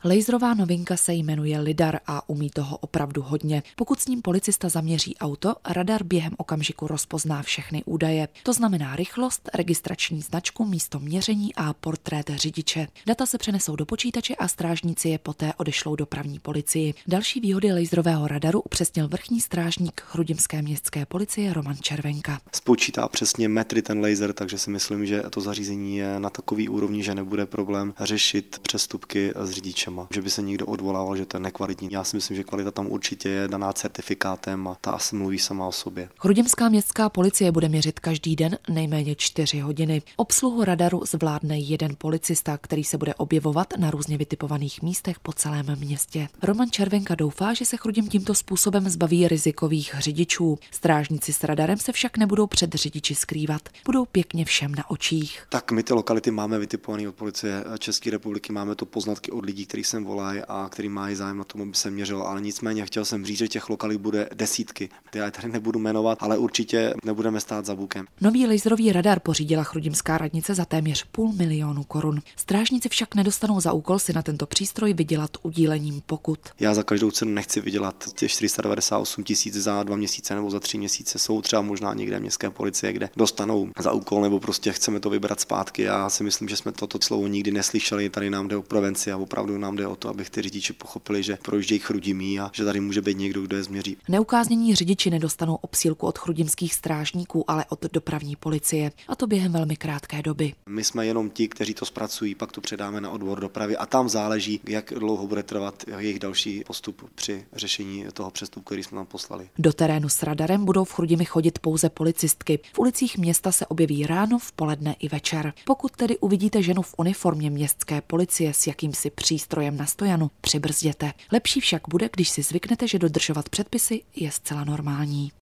Laserová novinka se jmenuje lidar a umí toho opravdu hodně. Pokud s ním policista zaměří auto, radar během okamžiku rozpozná všechny údaje. To znamená rychlost, registrační značku, místo měření a portrét řidiče. Data se přenesou do počítače a strážníci je poté odešlou dopravní policii. Další výhody laserového radaru upřesnil vrchní strážník chrudimské městské policie Roman Červenka. Spočítá přesně metry ten laser, takže si myslím, že to zařízení je na takový úrovni, že nebude problém řešit přestupky s řidičema. Že by se někdo odvolával, že to je nekvalitní. Já si myslím, že kvalita tam určitě je daná certifikátem a ta asi mluví sama o sobě. Chrudimská městská policie bude měřit každý den nejméně 4 hodiny. Obsluhu radaru zvládne jeden policista, který se bude objevovat na různě vytipovaných místech po celém městě. Roman Červenka doufá, že se Chrudim tímto způsobem zbaví rizikových řidičů. Strážníci s radarem se však nebudou před řidiči skrývat. Budou pěkně všem na očích. Tak my ty lokality máme vytipované od policie České republiky, máme to poznatky od lidí, kteří sem volají a který mají zájem na tom, aby se měřilo, ale nicméně chtěl jsem říct, že těch lokalit bude desítky. Já tady nebudu jmenovat, ale určitě nebudeme stát za bukem. Nový laserový radar pořídila chrudimská radnice za téměř 500 000 korun. Strážníci však nedostanou za úkol si na tento přístroj vydělat udílením pokut. Já za každou cenu nechci vydělat těch 498 000 za 2 měsíce nebo za 3 měsíce. Jsou třeba možná někde městské policie, kde dostanou za úkol nebo prostě chceme to vybrat zpátky. Já si myslím, že jsme toto slovo nikdy neslyšeli. Tady nám jde o prevenci a opravdu nám jde o to, aby ty řidiči pochopili, že projíždějí Chrudimí a že tady může být někdo, kdo je změří. Neukáznění řidiči nedostanou obsílku od chrudimských strážníků, ale od dopravní policie, a to během velmi krátké doby. My jsme jenom ti, kteří to zpracují, pak to předáme na odbor dopravy a tam záleží, jak dlouho bude trvat jejich další postup při řešení toho přestupku, který jsme tam poslali. Do terénu s radarem budou v Chrudimi chodit pouze policistky. V ulicích města se objeví ráno, v poledne i večer. Pokud tedy uvidíte ženu v uniformě městské policie s jakýmsi přístrojem na stojanu, přibrzděte. Lepší však bude, když si zvyknete, že dodržovat předpisy je zcela normální.